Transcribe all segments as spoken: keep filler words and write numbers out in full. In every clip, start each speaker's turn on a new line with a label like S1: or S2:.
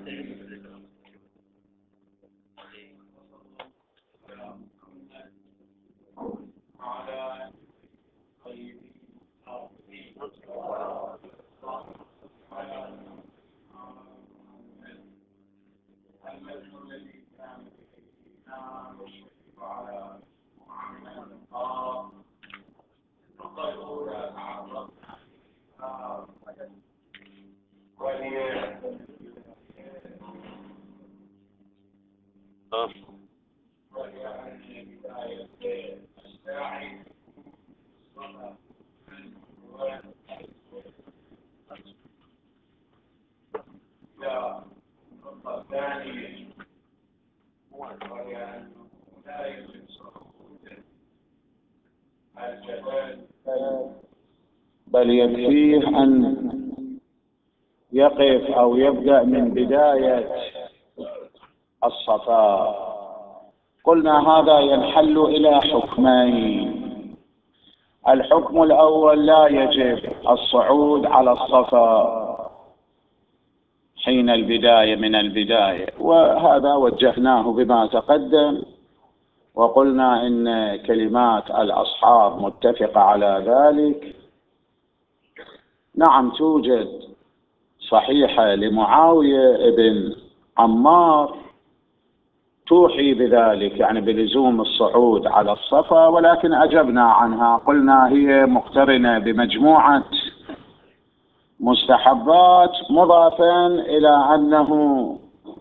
S1: بل يكفيه أن يقف أو يبدأ من بداية الصفا. قلنا هذا ينحل إلى حكمين. الحكم الأول: لا يجب الصعود على الصفا حين البداية من البداية، وهذا وجهناه بما تقدم، وقلنا إن كلمات الأصحاب متفقة على ذلك. نعم، توجد صحيحة لمعاوية ابن عمار توحي بذلك، يعني بلزوم الصعود على الصفا، ولكن أجبنا عنها، قلنا هي مقترنة بمجموعة مستحبات، مضافا إلى أنه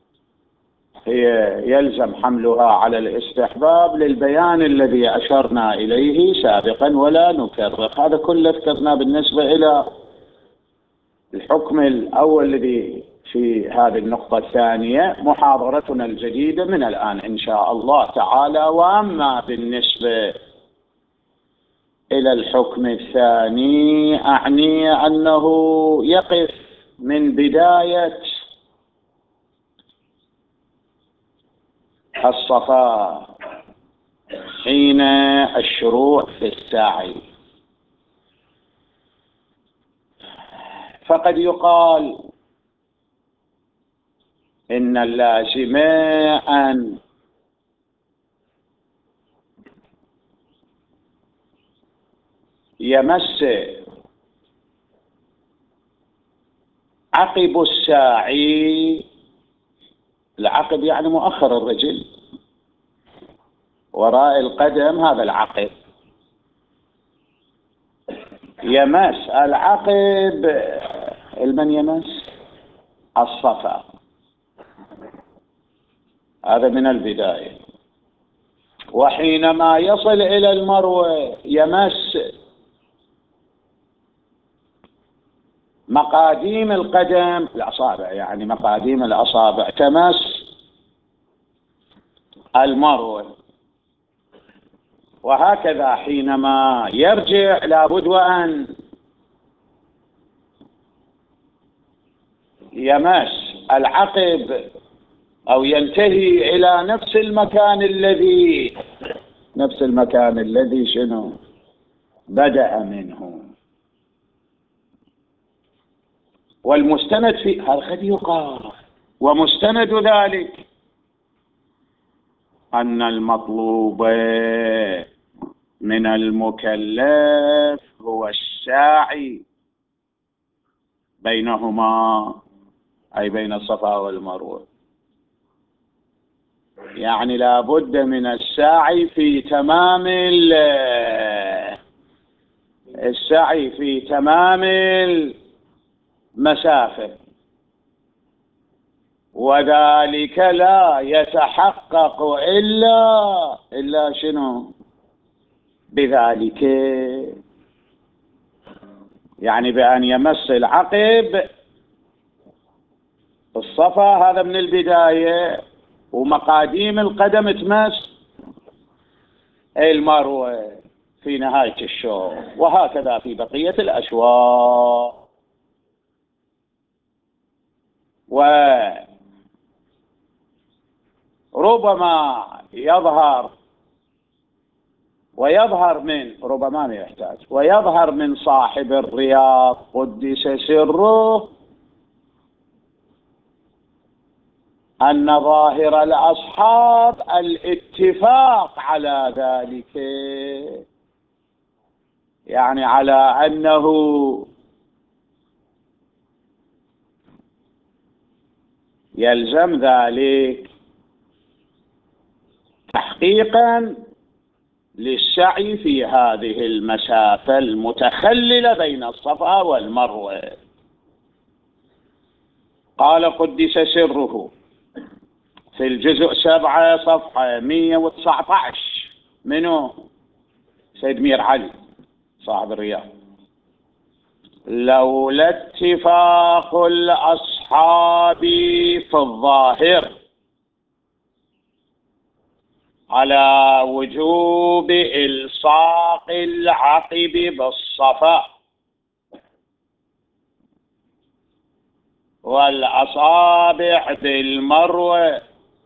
S1: هي يلزم حملها على الاستحباب للبيان الذي أشرنا إليه سابقا ولا نكرر. هذا كله ذكرنا بالنسبة إلى الحكم الأول الذي في هذه النقطة الثانية. محاضرتنا الجديدة من الآن إن شاء الله تعالى. وأما بالنسبة إلى الحكم الثاني، أعني أنه يقف من بداية الصفا حين الشروع في السعي. فقد يقال إن اللازم أن يمس عقب الساعي، العقب يعني مؤخر الرجل، وراء القدم هذا العقب، يمس العقب المن يمس الصفا، هذا من البداية. وحينما يصل إلى المروة يمس مقاديم القدم، الأصابع يعني مقاديم الأصابع تمس المروة. وهكذا حينما يرجع لابد وأن يمس العقب أو ينتهي إلى نفس المكان الذي نفس المكان الذي شنو بدأ منه. والمستند في هذا قد يقال، ومستند ذلك أن المطلوب من المكلف هو السعي بينهما، أي بين الصفا والمروة، يعني لا بد من السعي في تمام السعي في تمام المسافة، وذلك لا يتحقق إلا إلا شنو بذلك، يعني بأن يمس العقب الصفا هذا من البداية، ومقاديم القدم تمس المروة في نهاية الشوط، وهكذا في بقية الأشواط. وربما يظهر ويظهر من ربما ما يحتاج ويظهر من صاحب الرياض قدس سره أن ظاهر الأصحاب الاتفاق على ذلك، يعني على أنه يلزم ذلك تحقيقا للسعي في هذه المسافة المتخللة بين الصفا والمروة. قال قدس سره في الجزء سبعة صفحة مئة وتسعة عشر منه سيد مير علي صاحب الرياض: لولا اتفاق الأصحاب في الظاهر على وجوب إلصاق العقب بالصفا والأصابع بالمروة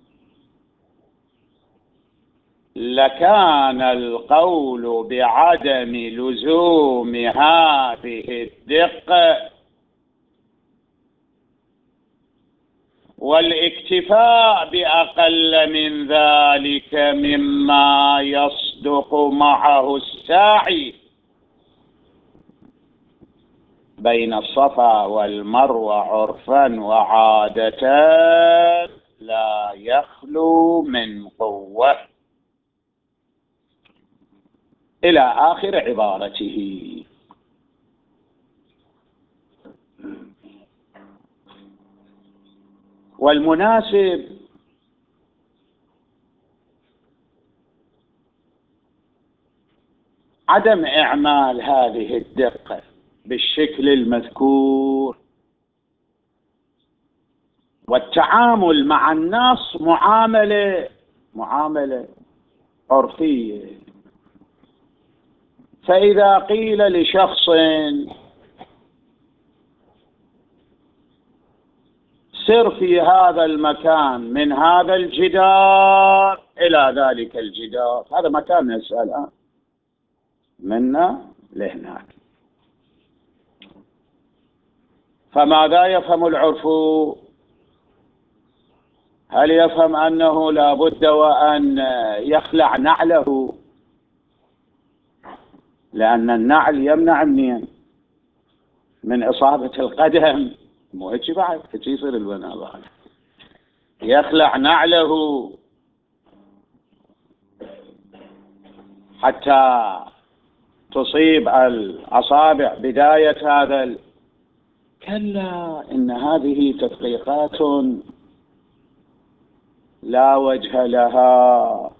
S1: لكان القول بعدم لزوم هذه الدقة والاكتفاء بأقل من ذلك مما يصدق معه السعي بين الصفا والمروة عرفا وعادة لا يخلو من قوة، إلى آخر عبارته. والمناسب عدم إعمال هذه الدقة بالشكل المذكور والتعامل مع النص معاملة معاملة عرفية. فإذا قيل لشخص سر في هذا المكان من هذا الجدار إلى ذلك الجدار، هذا مكان نسأل منا لهناك، فماذا يفهم العرف؟ هل يفهم أنه لا بد وأن يخلع نعله؟ لأن النعل يمنع منين؟ من إصابة القدم، مو هيك بعد هيك يصير البناء بعد. يخلع نعله حتى تصيب الأصابع بداية هذا ال... كلا، إن هذه تدقيقات لا وجه لها.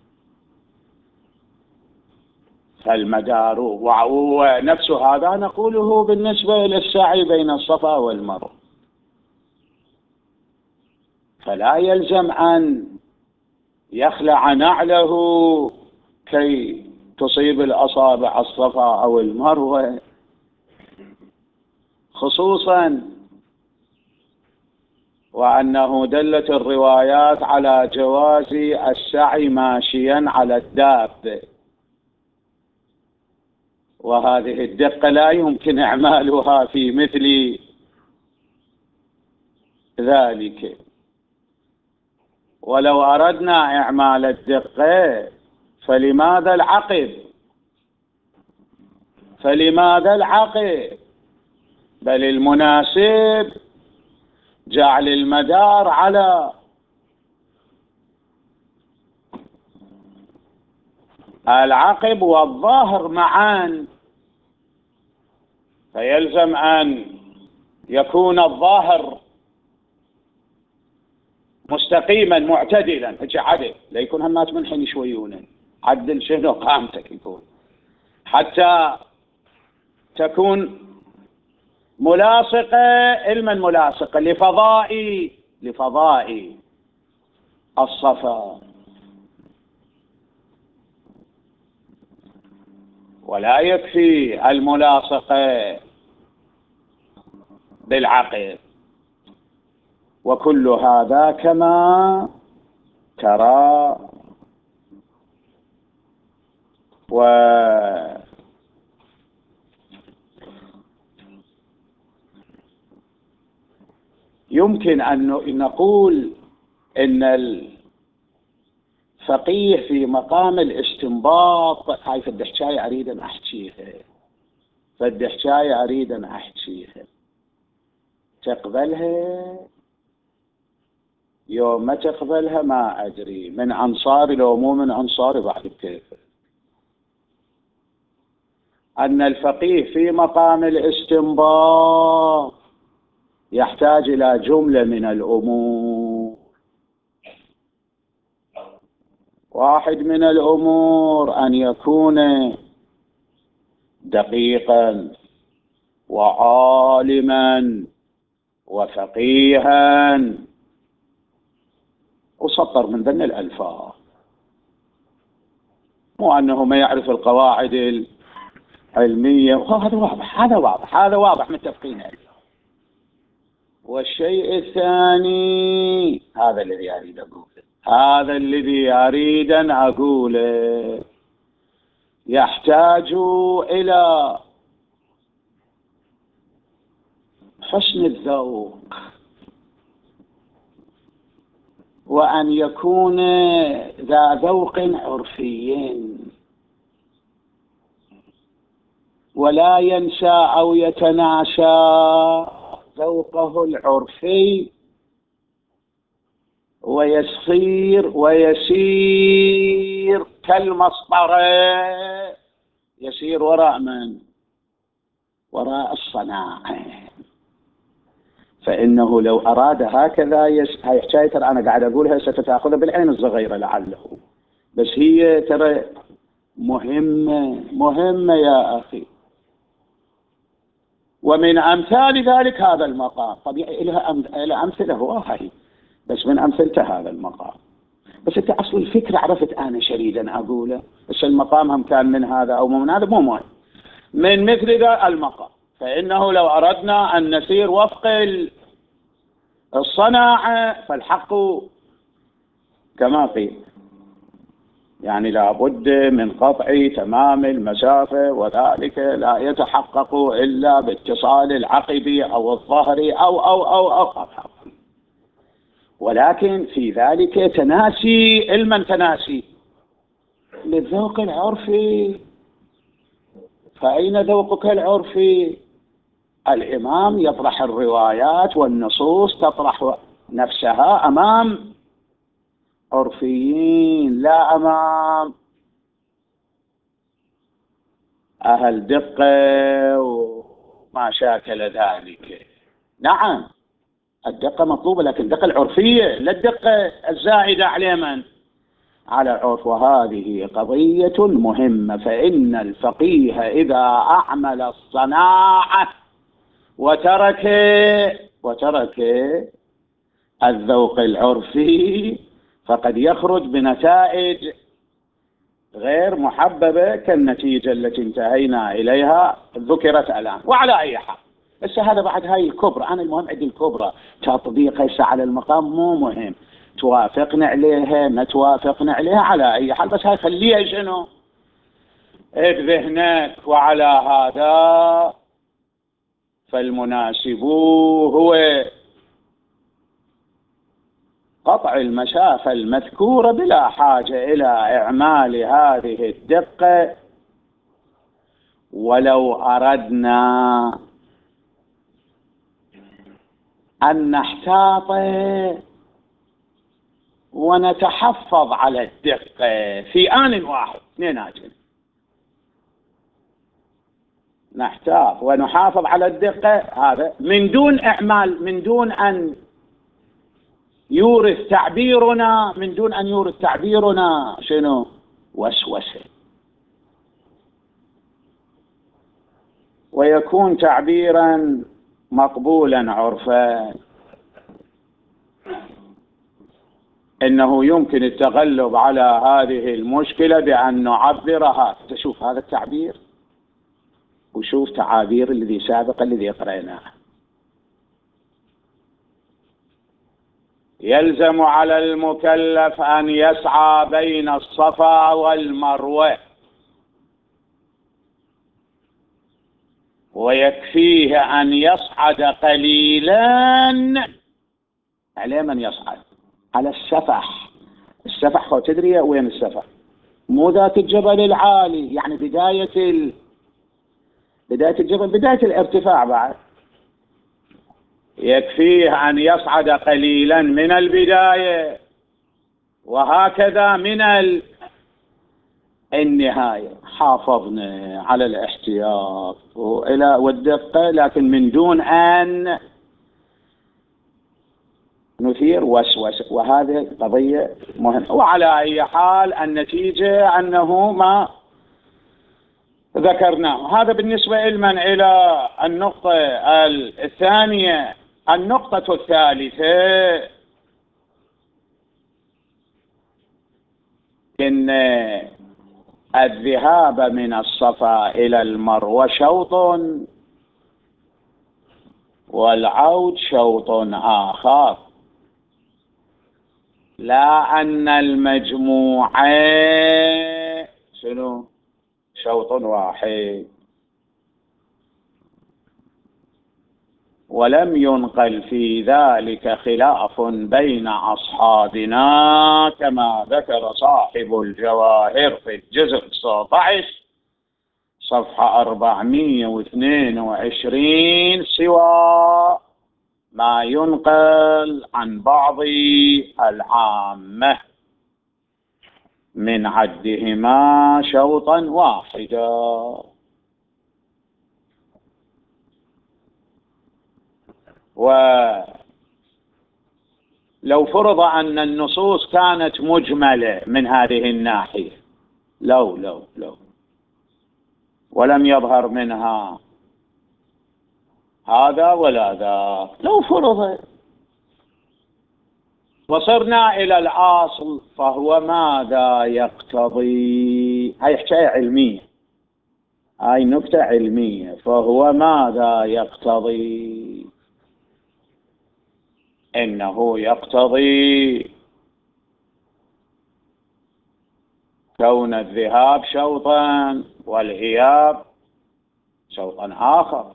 S1: فالمدار ونفس هذا نقوله بالنسبة إلى السعي بين الصفا والمروة، فلا يلزم أن يخلع نعله كي تصيب الأصابع الصفا أو المروة، خصوصا وأنه دلت الروايات على جواز السعي ماشيا على الدابة، وهذه الدقة لا يمكن إعمالها في مثل ذلك. ولو أردنا إعمال الدقة فلماذا العقب؟ فلماذا العقب؟ بل المناسب جعل المدار على العقب والظاهر معا، فيلزم أن يكون الظاهر مستقيما معتدلا، هيك عدل، لا يكون هالناس منحين شويون، عدل شنو قامتك يكون، حتى تكون ملاصقة، علما ملاصقة لفضاء لفضاء الصفا، ولا يكفي الملاصقة بالعقل. وكل هذا كما ترى. ويمكن أن نقول إن الفقيه في مقام الاستنباط. هاي فد حكاية أريد أن أحكيها، فد حكاية أريد أن أحكيها، تقبلها يوم ما تقبلها ما أدري، من أنصاري لو مو من أنصاري بعد كيف. أن الفقيه في مقام الاستنباط يحتاج إلى جملة من الأمور. واحد من الأمور أن يكون دقيقا وعالما وفقيها، وسطر من ذن الألفاظ، مو أنه ما يعرف القواعد العلمية. هذا واضح، هذا واضح، هذا واضح، متفقين عليه. والشيء الثاني، هذا الذي أريد أقوله، هذا الذي أريد أن أقوله، يحتاج إلى حسن الذوق، وأن يكون ذا ذوق عرفي، ولا ينسى أو يتناسى ذوقه العرفي، ويصير ويسير كالمسطرة، يسير وراء من؟ وراء الصناعة. فإنه لو أراد هكذا يس... هاي حكاية ترى أنا قاعد أقولها ستتأخذها بالعين الصغيرة لعله، بس هي ترى مهمة مهمة يا أخي. ومن أمثال ذلك هذا المقام، طبيعي لها أمثلة هو هاي، بس من أمثلته هذا المقام. بس أنت أصل الفكرة عرفت أنا شريدا أقوله، بس المقام هم كان من هذا أو من هذا مو مهم. من مثل ذا المقام، فإنه لو أردنا أن نسير وفق الصناعة فالحق كما قيل، يعني لابد من قطع تمام المسافة، وذلك لا يتحقق إلا باتصال العقب أو الظهر أو أو أو أو, أو, أو. ولكن في ذلك تناسي علما تناسي للذوق العرفي. فأين ذوقك العرفي؟ الإمام يطرح الروايات والنصوص تطرح نفسها أمام عرفيين، لا أمام أهل دقة وما شاكل ذلك. نعم الدقة مطلوبة، لكن الدقة العرفية، لا الدقة الزائدة على من؟ على العرف. وهذه قضية مهمة. فإن الفقيه إذا أعمل الصناعة وترك وترك الذوق العرفي فقد يخرج بنتائج غير محببة كالنتيجة التي انتهينا إليها ذكرت الآن. وعلى أي حال، بس هذا بعد هاي الكبرى. أنا المهم عندي الكبرى، تطبيق هسه على المقام مو مهم، توافقنا عليها ما توافقنا عليها على أي حال، بس هاي خليها شنو بذهنك. وعلى هذا فالمناسب هو قطع المسافة المذكورة بلا حاجة إلى إعمال هذه الدقة. ولو أردنا أن نحتاط ونتحفظ على الدقة في آن واحد، اثنينات، نحتاط ونحافظ على الدقة، هذا من دون إعمال، من دون أن يورث تعبيرنا من دون أن يورث تعبيرنا شنو؟ وسوسة. ويكون تعبيرا مقبولا عرفا. إنه يمكن التغلب على هذه المشكلة بأن نعبرها. تشوف هذا التعبير وشوف تعابير الذي سابق الذي قرأناه. يلزم على المكلف أن يسعى بين الصفا والمروة، ويكفيه أن يصعد قليلا على من يصعد. على السفح. السفح هو تدري وين السفح؟ مو ذات الجبل العالي، يعني بداية ال... بداية الجبل، بداية الارتفاع بعد. يكفيه أن يصعد قليلا من البداية وهكذا من ال... النهاية. حافظنا على الاحتياط وإلى والدقة، لكن من دون أن نثير وسوسة، وهذه قضية مهمة. وعلى أي حال النتيجة أنه ما ذكرناه. هذا بالنسبة علما إلى النقطة الثانية. النقطة الثالثة إن الذهاب من الصفا إلى المروة شوط، والعود شوط آخر، لا أن المجموعة شنو شوط واحد. ولم ينقل في ذلك خلاف بين أصحابنا كما ذكر صاحب الجواهر في الجزء تسعة عشر صفحة أربعمائة واثنين وعشرين، سوى ما ينقل عن بعض العامة من عدهما شوطا واحدا. ولو فرض أن النصوص كانت مجملة من هذه الناحية، لو لو لو ولم يظهر منها هذا ولا ذا، لو فرض وصرنا إلى الأصل، فهو ماذا يقتضي؟ هاي حكاية علمية، هاي نكتة علمية. فهو ماذا يقتضي؟ إنه يقتضي كون الذهاب شوطا والإياب شوطا آخر.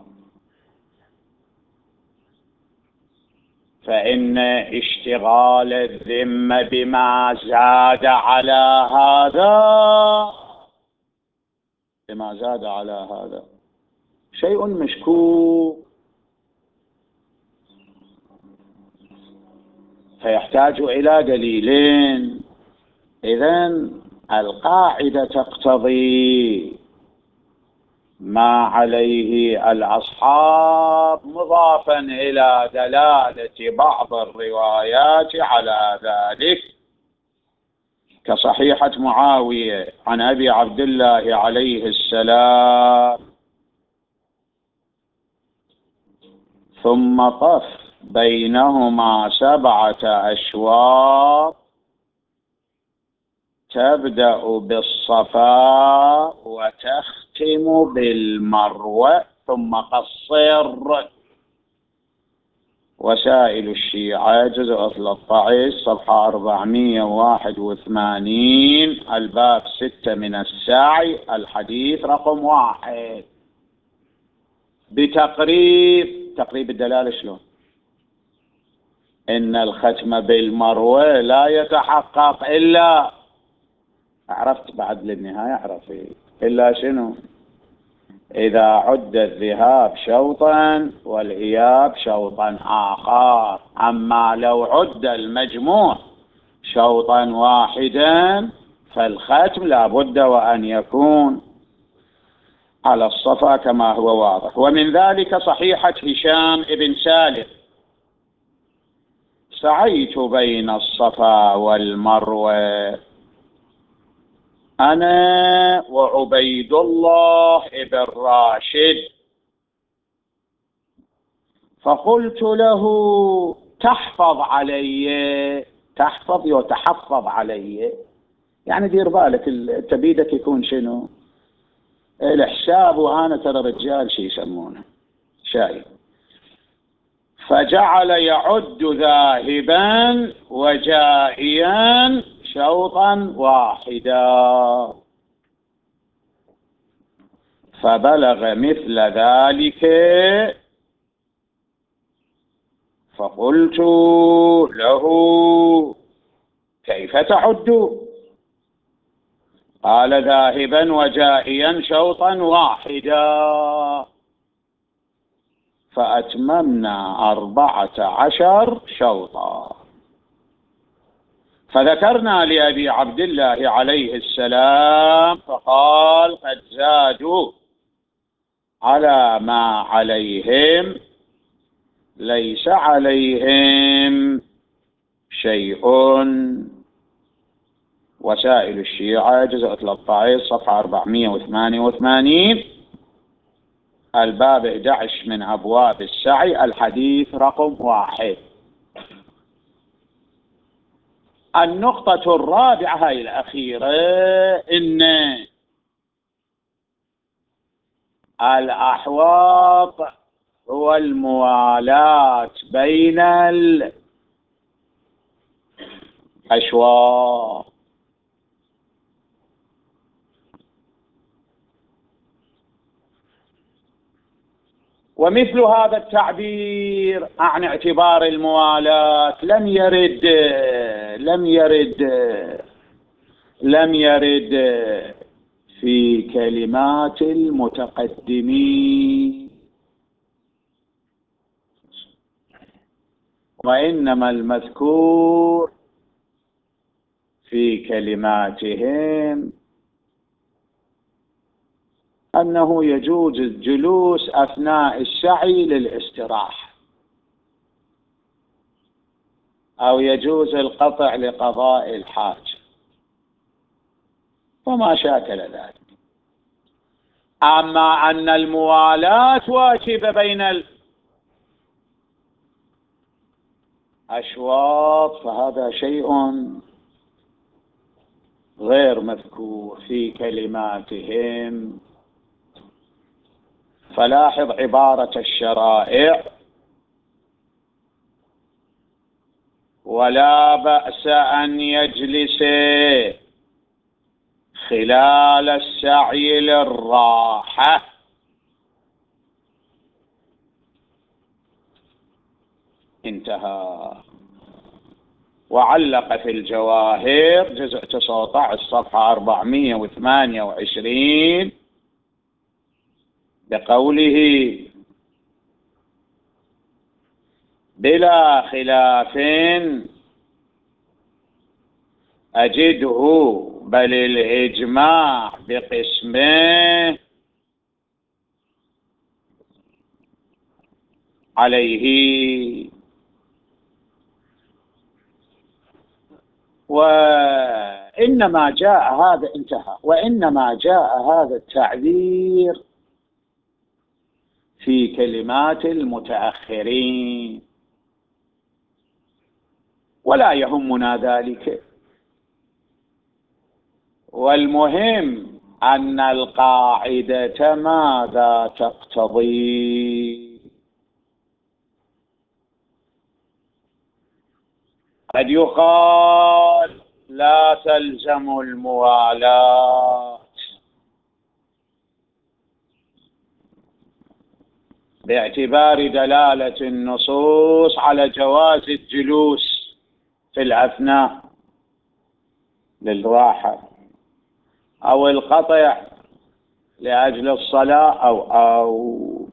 S1: فإن اشتغال الذمة بما زاد على هذا بما زاد على هذا شيء مشكوك، فيحتاج إلى دليلين. إذن القاعدة تقتضي ما عليه الأصحاب مضافا إلى دلالة بعض الروايات على ذلك، كصحيحة معاوية عن أبي عبد الله عليه السلام: ثم طف بينهما سبعة أشواط تبدأ بالصفا وتختم بالمروة ثم قصر. وسائل الشيعة جزء ثلاثة عشر صفحة أربعمائة وواحد وثمانين، الباب ستة من السعي، الحديث رقم واحد، بتقريب تقريب الدلالة. شلون؟ إن الختم بالمروة لا يتحقق إلا، عرفت بعد للنهاية، عرفت إلا شنو؟ إذا عد الذهاب شوطا والإياب شوطا آخر. أما لو عد المجموع شوطا واحدا فالختم لا بد وأن يكون على الصفا كما هو واضح. ومن ذلك صحيحة هشام بن سالم: سعيت بين الصفا والمروة أنا وعبيد الله بن راشد، فقلت له: تحفظ علي، تحفظ وتحفظ علي، يعني دير بالك تبيدك يكون شنو الحساب، وأنا ترى رجال شي يسمونه شايف. فجعل يعد ذاهبا وجائيا شوطا واحدا، فبلغ مثل ذلك فقلت له: كيف تعد؟ قال ذاهبا وجائيا شوطا واحدا، فأتممنا أربعة عشر شوطا. فذكرنا لأبي عبد الله عليه السلام فقال قد زادوا على ما عليهم، ليس عليهم شيء. وسائل الشيعة جزء ثلاثة عشر صفحة أربعمائة وثمانية وثمانين، الباب أحد عشر من أبواب السعي، الحديث رقم واحد. النقطة الرابعة هاي الأخيرة، إن الأحواط هو الموالاة بين الأشواط. ومثل هذا التعبير عن اعتبار الموالاة لم يرد لم يرد لم يرد في كلمات المتقدمين، وإنما المذكور في كلماتهم أنه يجوز الجلوس أثناء السعي للاستراحة، أو يجوز القطع لقضاء الحاجة، وما شاكل ذلك. أما أن الموالاة واجبة بين الأشواط فهذا شيء غير مذكور في كلماتهم. فلاحظ عبارة الشرائع: ولا بأس أن يجلس خلال السعي للراحة. انتهى. وعلق في الجواهر جزء تسعة عشر صفحة أربعمائة وثمانية وعشرين بقوله: بلا خلاف أجده، بل الإجماع بقسمه عليه. وإنما جاء هذا انتهى وإنما جاء هذا التعبير في كلمات المتأخرين، ولا يهمنا ذلك. والمهم أن القاعدة ماذا تقتضي؟ قد يقال لا تلزم الموالاة باعتبار دلالة النصوص على جواز الجلوس في الأثناء للراحة، أو القطع لأجل الصلاة أو أو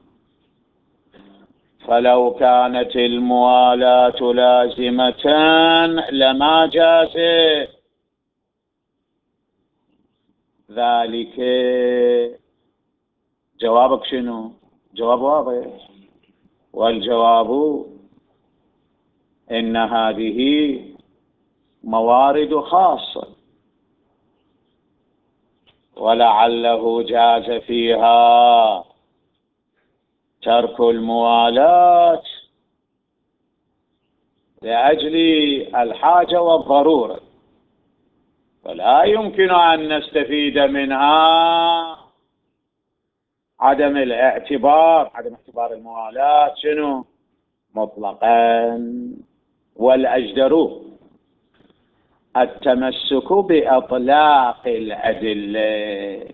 S1: فلو كانت الموالاة لازمة لما جاز ذلك. جوابك شنو؟ جواب واضح، والجواب إن هذه موارد خاصة، ولعله جاز فيها ترك الموالاة لأجل الحاجة والضرورة، فلا يمكن أن نستفيد منها عدم الاعتبار عدم اعتبار الموالاة شنو مطلقا. والأجدر التمسك بأطلاق الأدلة.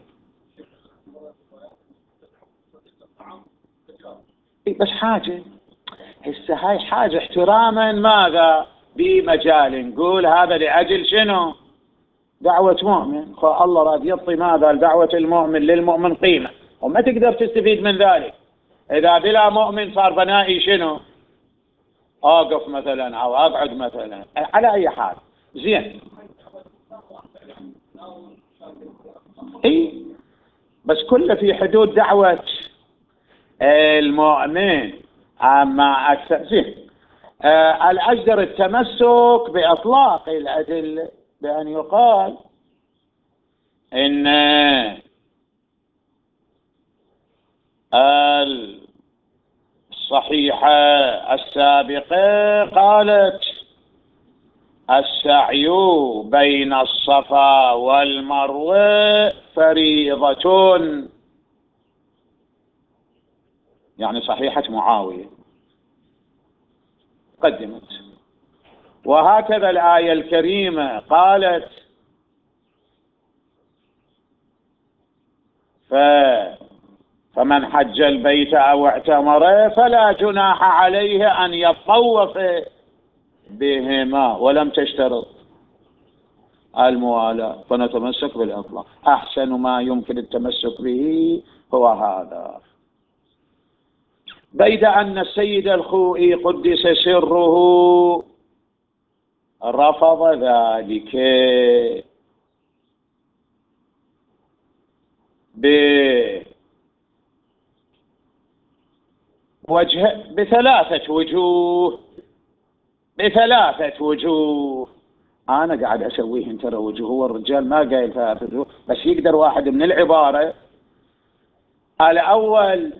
S1: بس حاجة، هسه هاي حاجة احتراما ماذا بمجال نقول هذا لأجل شنو؟ دعوة مؤمن، فالله راد يعطي ماذا لدعوة المؤمن للمؤمن قيمة، وما تقدر تستفيد من ذلك. إذا بلا مؤمن صار بنائي شنو؟ أوقف مثلا أو أقعد مثلا، على أي حال زين. إيه بس كله في حدود دعوة المؤمن. أما أكثر زين آه الأجدر التمسك بإطلاق الأدلة بأن يقال إن الصحيحة السابقة قالت السعي بين الصفا والمروة فريضة، يعني صحيحة معاوية قدمت. وهكذا الآية الكريمة قالت ف فمن حج البيت أو اعتمر فلا جناح عليه أن يطوف بهما، ولم تشترط الموالاة، فنتمسك بالإطلاق. أحسن ما يمكن التمسك به هو هذا. بيد أن السيد الخوئي قدس سره رفض ذلك بوجه بثلاثة وجوه بثلاثة وجوه أنا قاعد أسويه ترى وجوه، هو الرجال ما قايل ثلاثة وجوه، بس يقدر واحد من العبارة. الأول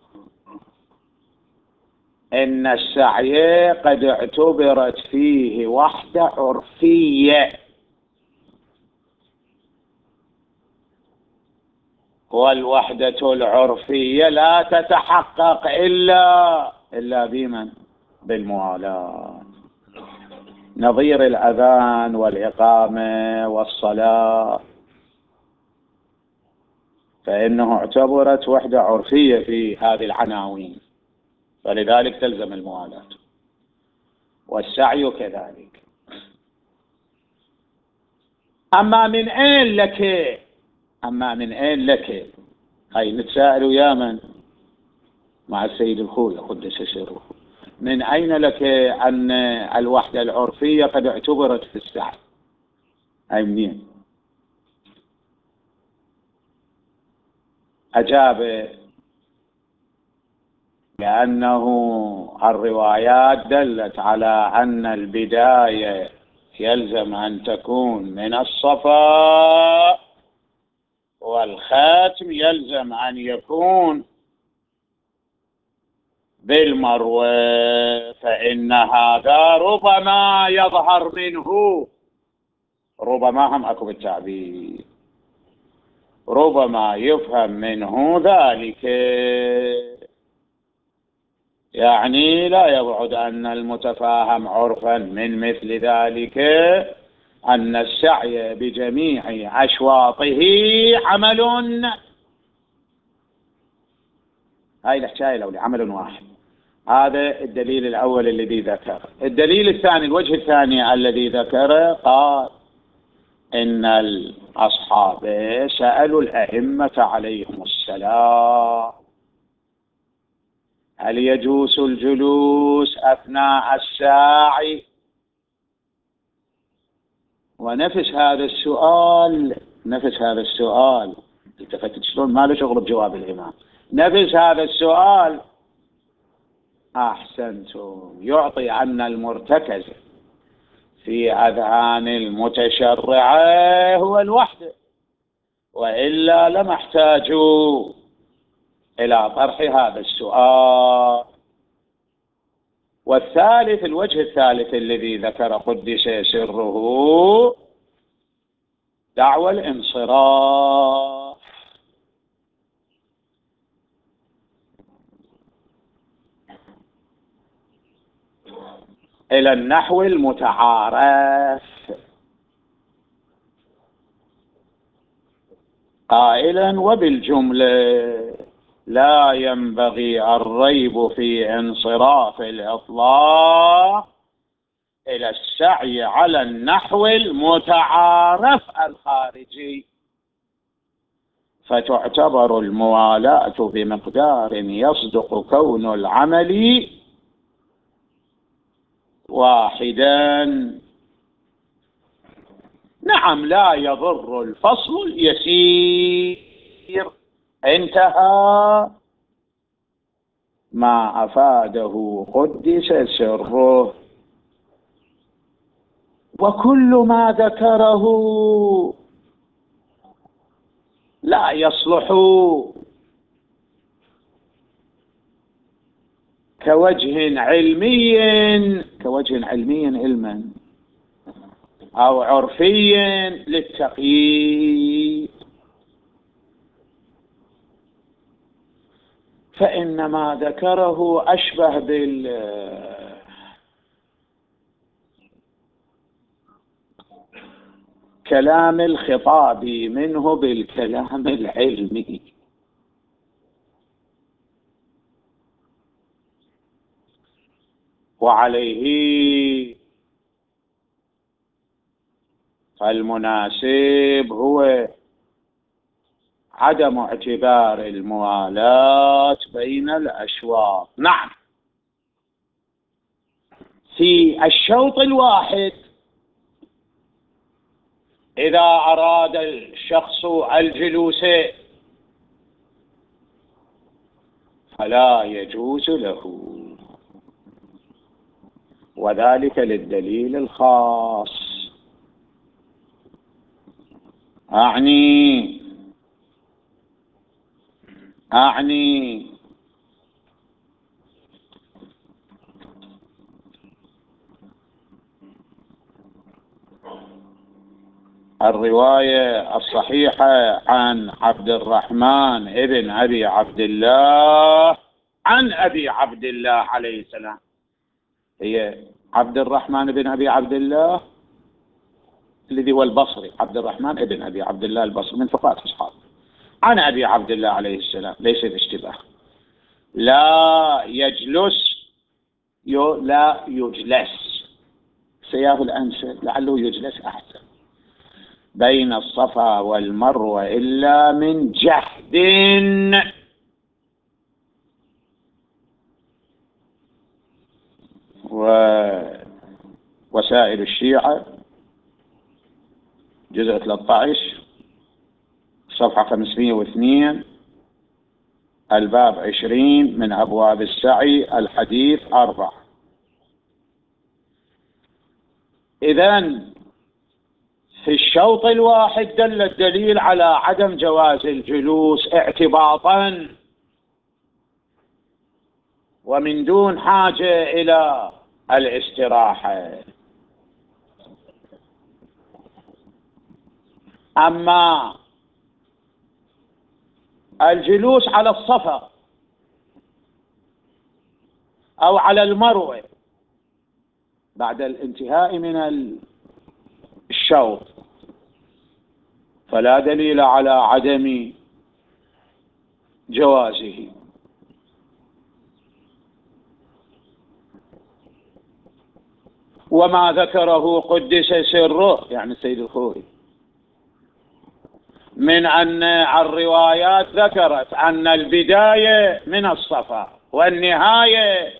S1: إن السعي قد اعتبرت فيه وحدة عرفية، والوحدة العرفية لا تتحقق إلا إلا بمن؟ بالموالاة. نظير الأذان والإقامة والصلاة فإنه اعتبرت وحدة عرفية في هذه العناوين، فلذلك تلزم الموالاة، والسعي كذلك. أما من أين لك أما من أين لك هاي نتساءل يا من مع السيد الخوئي قدس سره، من أين لك أن الوحدة العرفية قد اعتبرت في السعي؟ هاي منين؟ أجاب لأنه الروايات دلت على أن البداية يلزم أن تكون من الصفا، والخاتم يلزم أن يكون بالمروة، فإن هذا ربما يظهر منه، ربما هم أكو بالتعبير، ربما يفهم منه ذلك، يعني لا يبعد أن المتفاهم عرفا من مثل ذلك أن السعي بجميع أشواطه عمل. هاي الحكاية لو لعمل واحد. هذا الدليل الأول الذي ذكر. الدليل الثاني، الوجه الثاني الذي ذكره، قال إن الأصحاب سألوا الأئمة عليهم السلام هل يجوز الجلوس أثناء الساعي، ونفس هذا السؤال نفس هذا السؤال التفتت شلون ما له شغل بجواب الإمام، نفس هذا السؤال أحسنتم يعطي أن المرتكز في أذهان المتشرعة هو الوحدة، وإلا لما احتاجوا إلى طرح هذا السؤال. والثالث، الوجه الثالث الذي ذكر قدس سره، دعوى الانصراف إلى النحو المتعارف، قائلا وبالجملة لا ينبغي الريب في انصراف الإطلاق إلى السعي على النحو المتعارف الخارجي، فتعتبر الموالاة بمقدار يصدق كون العمل واحدا. نعم، لا يضر الفصل اليسير. انتهى ما أفاده قدس سره. وكل ما ذكره لا يصلح كوجه علمي كوجه علمي علما أو عرفي للتقييد، فإنما ذكره أشبه بالكلام الخطابي منه بالكلام العلمي. وعليه فالمناسب هو عدم اعتبار الموالاة بين الأشواط. نعم، في الشوط الواحد إذا أراد الشخص الجلوس فلا يجوز له، وذلك للدليل الخاص. أعني أعني الرواية الصحيحة عن عبد الرحمن ابن أبي عبد الله عن أبي عبد الله عليه السلام، هي عبد الرحمن بن أبي عبد الله الذي هو البصري، عبد الرحمن ابن أبي عبد الله البصري من ثقات أصحابه، عن أبي عبد الله عليه السلام، ليس باشتباه. لا يجلس يو لا يجلس، سياه الأنسب لعله يجلس أحسن، بين الصفا والمروة إلا من جهد. ووسائل الشيعة جزء ثلاثة عشر صفحة خمسمائة واثنين الباب عشرين من أبواب السعي الحديث أربعة. إذن في الشوط الواحد دل الدليل على عدم جواز الجلوس اعتباطا ومن دون حاجة إلى الاستراحة. أما الجلوس على الصفا أو على المروة بعد الانتهاء من الشوط فلا دليل على عدم جوازه. وما ذكره قدس سره يعني السيد الخوئي من أن الروايات ذكرت أن البداية من الصفا والنهاية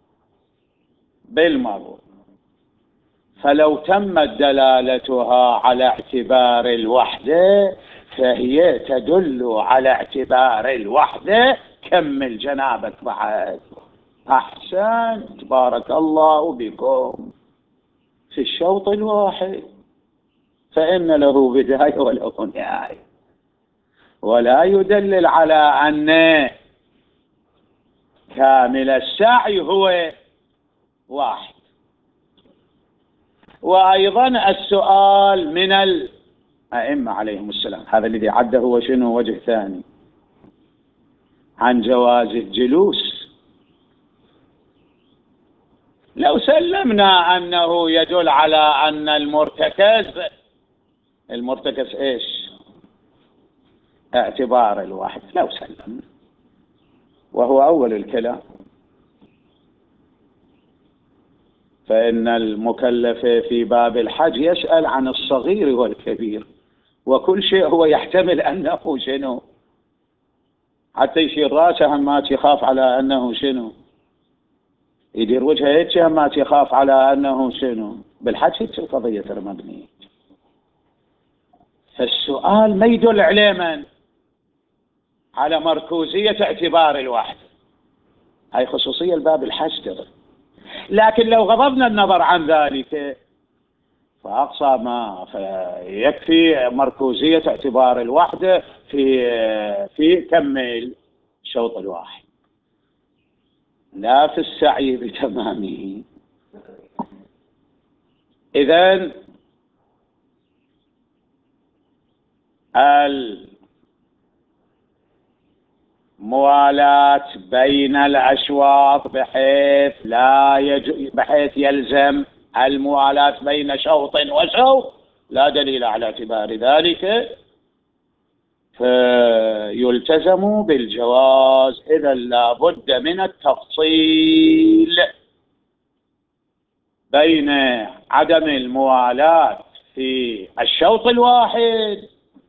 S1: بالمروة، فلو تمت دلالتها على اعتبار الوحدة فهي تدل على اعتبار الوحدة. كمل جنابك بعد. أحسن، تبارك الله بكم. في الشوط الواحد فإن له بداية وله نهاية، ولا يدلل على أن كامل السعي هو واحد. وأيضا السؤال من الأئمة عليهم السلام، هذا الذي عده هو شنو وجه ثاني عن جواز الجلوس. لو سلمنا أنه يدل على أن المرتكز المرتكز إيش اعتبار الواحد، لو سلمنا وهو أول الكلام، فإن المكلف في باب الحج يسأل عن الصغير والكبير، وكل شيء هو يحتمل أنه شنو، حتى يشير راسه همات يخاف على أنه شنو، يدير وجهه هيك همات يخاف على أنه شنو. بالحج هيك القضية ترى مبنية. فالسؤال ما يدل عليه من على مركوزية اعتبار الواحد، هاي خصوصية الباب الحج ترى. لكن لو غضبنا النظر عن ذلك فأقصى ما فيكفي مركوزية اعتبار الوحدة في في كمل الشوط الواحد، لا في السعي بتمامه. إذن الموالاة بين الأشواط بحيث لا يج... بحيث يلزم الموالاة بين شوط وشوط لا دليل على اعتبار ذلك، فيلتزم بالجواز. إذا لا بد من التفصيل بين عدم الموالاة في الشوط الواحد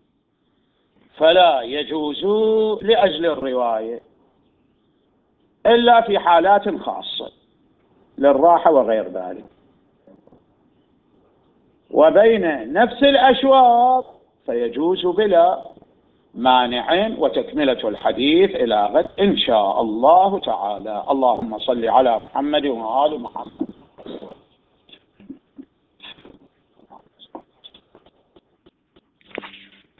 S1: فلا يجوز لأجل الرواية إلا في حالات خاصة للراحة وغير ذلك، وبين نفس الأشواط فيجوز بلا مانع. وتكملة الحديث إلى غد إن شاء الله تعالى. اللهم صل على محمد وآل محمد.